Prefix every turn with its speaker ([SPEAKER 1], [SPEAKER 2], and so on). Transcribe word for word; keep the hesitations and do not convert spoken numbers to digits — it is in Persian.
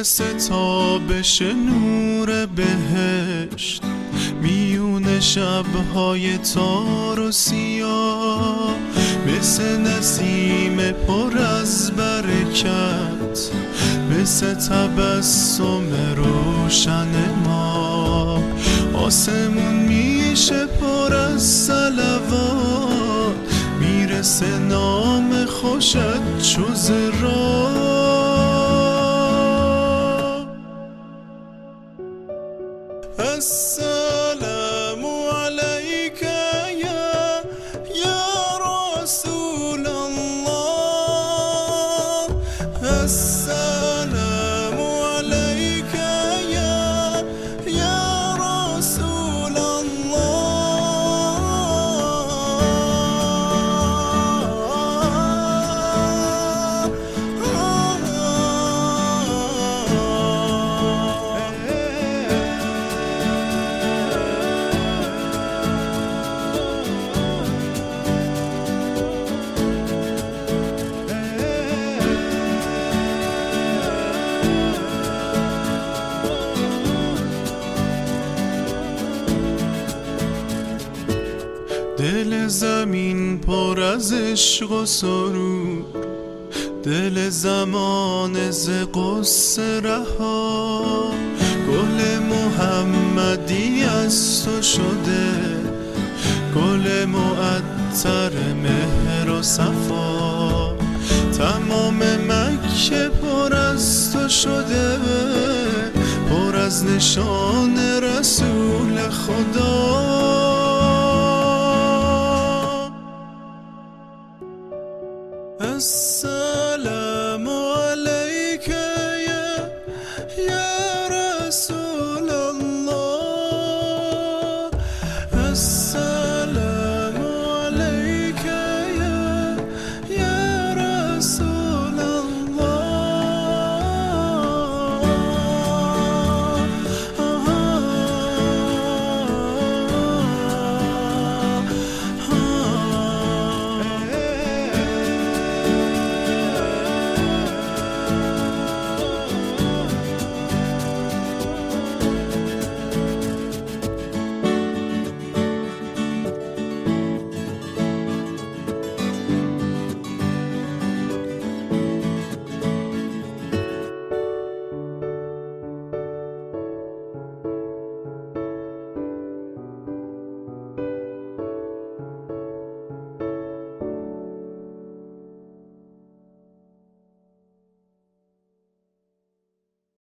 [SPEAKER 1] مثل تابش نور بهشت میون شبهای تار و سیاه، مثل نسیم پر از برکت، مثل تبسم روشن ما. آسمون میشه پر از صلوات، میرسه نام خوشت جز راه. السلام علیک یا یا رسول الله، السلام علیک یا یا رسول دل زمین پر از عشق و سرور، دل زمان ز غصه رها. گل محمدی از تو شده، گل معطر مهر و صفا. تمام مکه پر از تو شده، پر از نشان